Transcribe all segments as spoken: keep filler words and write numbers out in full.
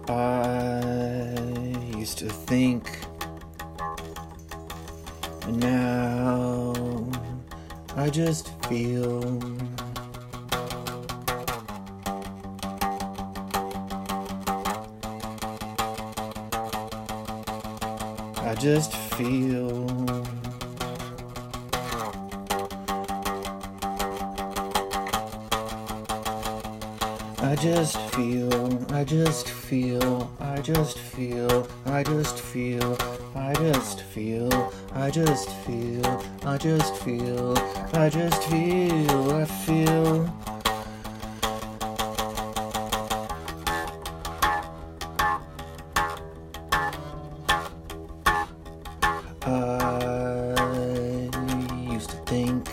I used to think, and now I just feel. I just feel. I just feel, I just feel, I just feel, I just feel, I just feel, I just feel, I just feel, I just feel, I feel. I used to think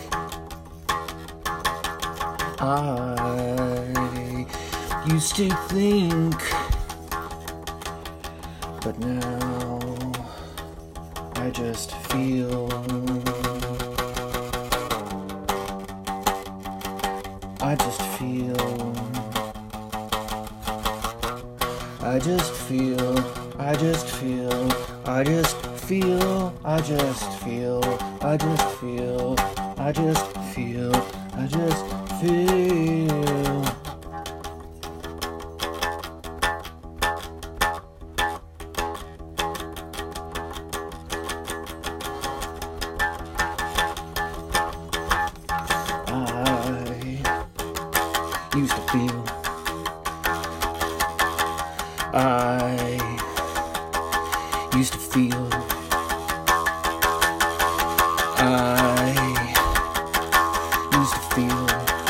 I used to think, but now I just feel. I just feel. I just feel. I just feel. I just feel. I just feel. I just feel. I just feel. I just feel. I used to feel. I used to feel. I used to feel.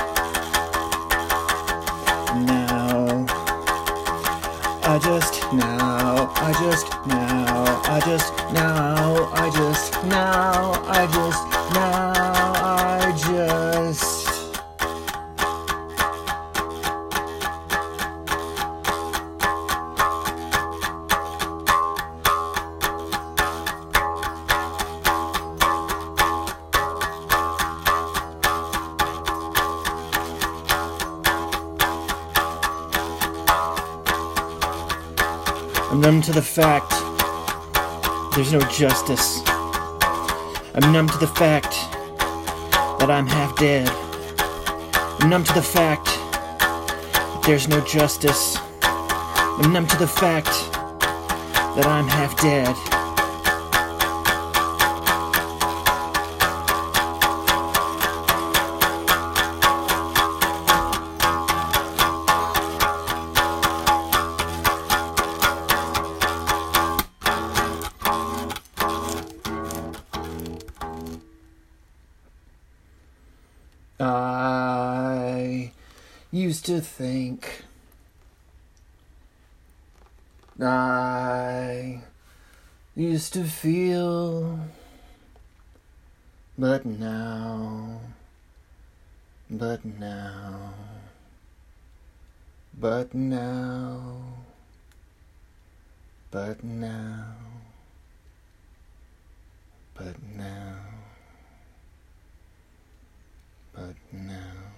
Now I just now I just now I just now I just now I just now I just I'm numb to the fact there's no justice. I'm numb to the fact that I'm half dead. I'm numb to the fact that there's no justice. I'm numb to the fact that I'm half dead. I used to think. I used to feel. But now. But now. But now. But now. But now. But now.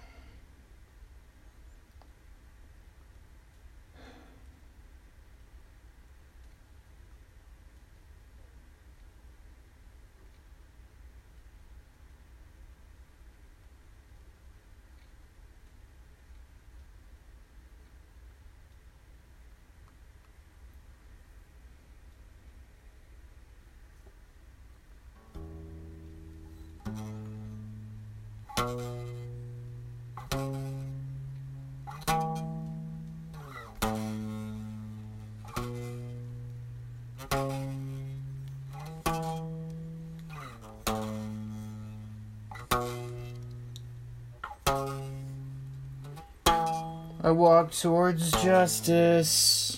I walk towards justice.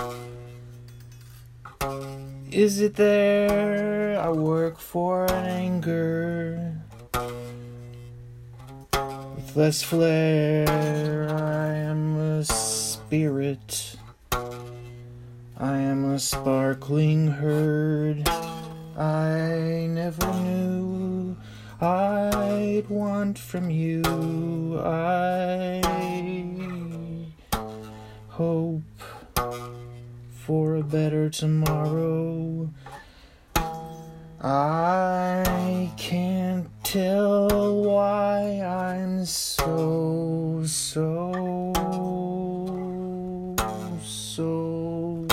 Is it there? I work for an anger. With less flair, I am a spirit. I am a sparkling herd. I never knew I'd want from you. I hope for a better tomorrow. I can't tell why I'm so, so, so,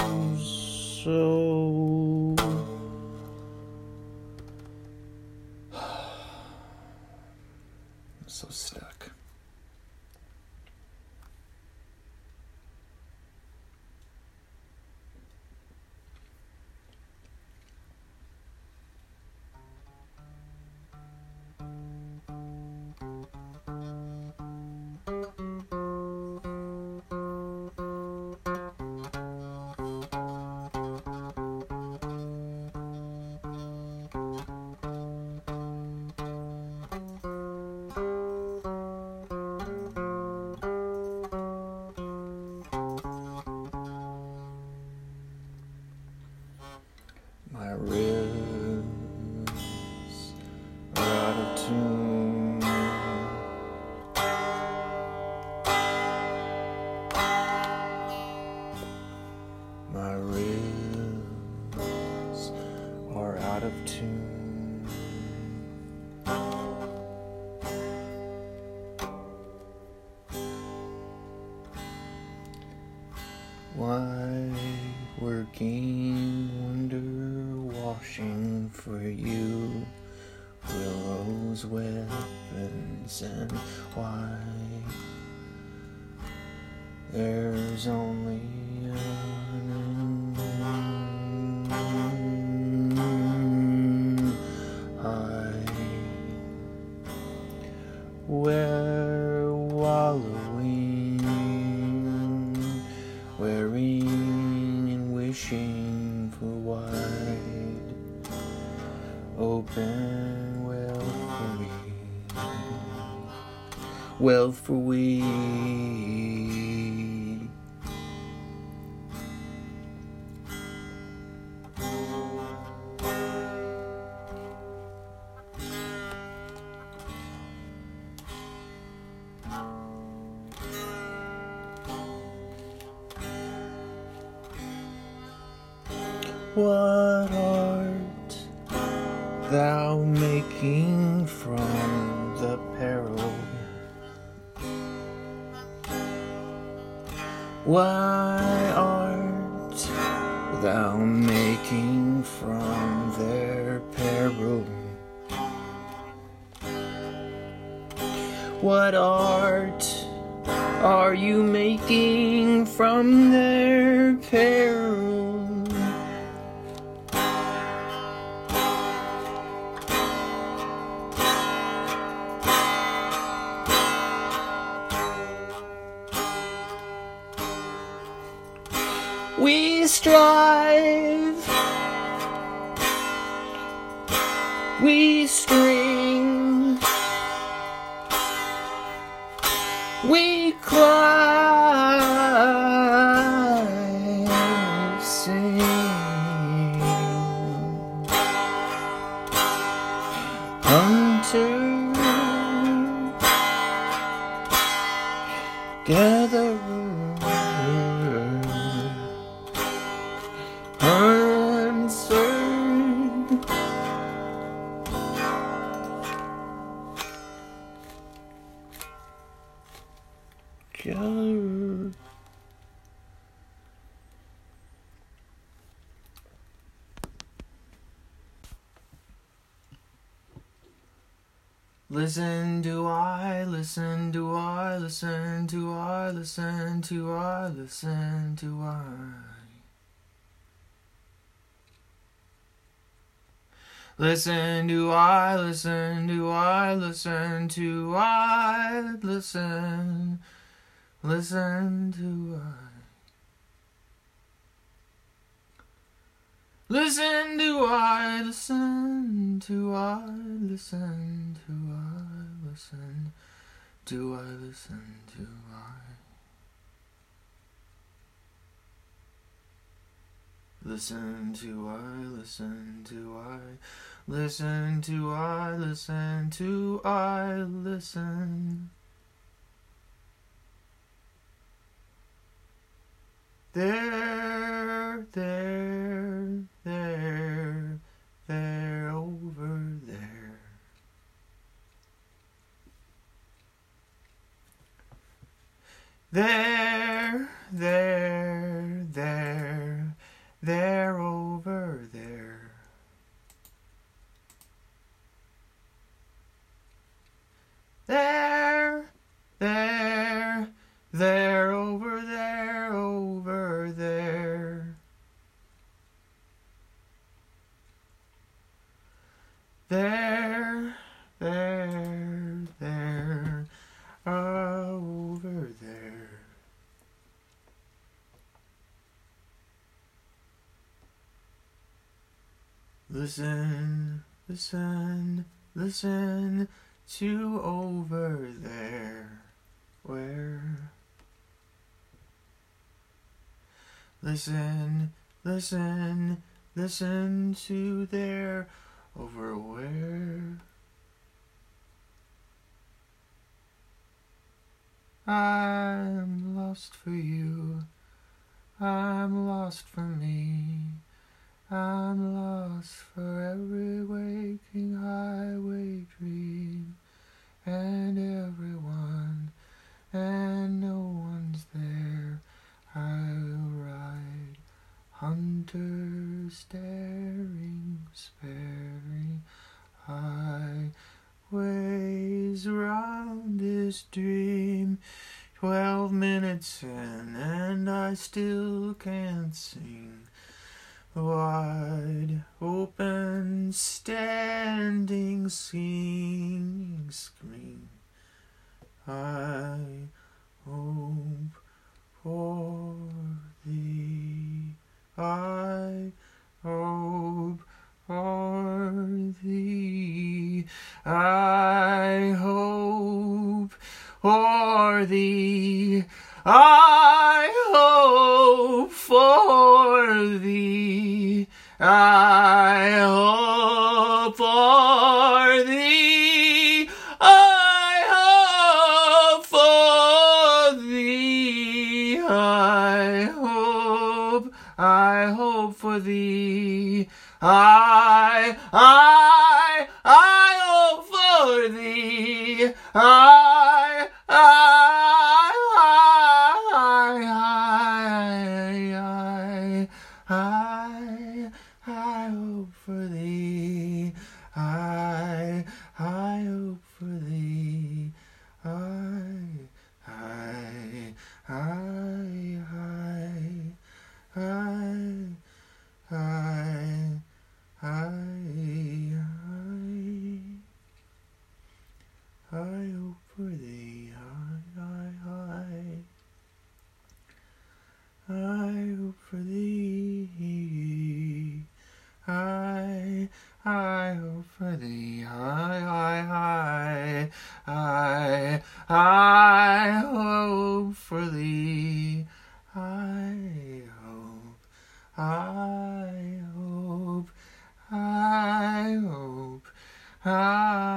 so. I'm so stuck. My ribs are out of tune. My ribs are out of tune. Why working wonder washing for you, willows, weapons, and why there's only an I where wallowing, wearing and wishing for wide open well for me, well for we. What art thou making from the peril? Why art thou making from their peril? What art are you making from their peril? We strive, we string, we climb, sing, hunter, gatherer, answered, gatherer. Listen, do I, listen, do I, listen, do I, listen, do I, listen, do I. Listen, do I, listen, do I, listen, do I, listen, listen, do I. Listen, do I, listen, do I, listen, do I, listen, do I, listen, do I. Listen to I, listen to I, listen to I, listen to I, listen. There, there, there, there, over there. There, there, there, there, over there. There, there, there, over there, over there. There, there, there, over there. Listen, listen, listen to over there. Where? Listen, listen, listen to there. Over where? I'm lost for you. I'm lost for me. I'm lost for every waking highway dream. And everyone, and no one's there. I'll ride, hunter staring, sparing highways round this dream. Twelve minutes in, and I still can't sing. Wide open, standing, singing, scream. I hope for thee. I hope for thee. I hope for thee. I hope for thee. I hope for thee. I hope for thee. I hope, I hope for thee. I, I, I hope for thee. I, I, I, I hope for thee. I, I hope for thee. I, I, I, I, I, I, I, I hope for thee. I, I, I. I hope for thee. I, I hope for thee. I, I, I, I, I hope for thee. I hope, I hope, I hope,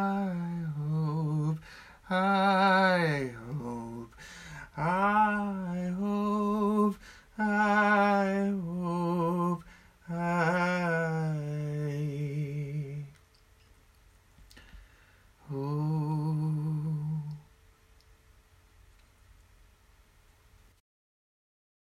I hope, I hope, I